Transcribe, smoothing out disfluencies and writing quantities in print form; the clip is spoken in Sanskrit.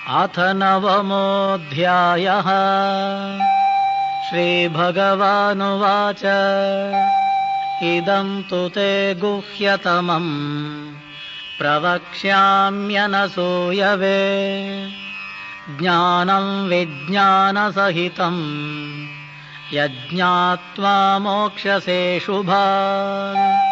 अथ नवमोऽध्यायः। श्रीभगवानुवाच इदं तु ते गुह्यतमं प्रवक्ष्याम्यनसूयवे ज्ञानं विज्ञानसहितं यज्ञात्वा मोक्ष्यसे शुभान्।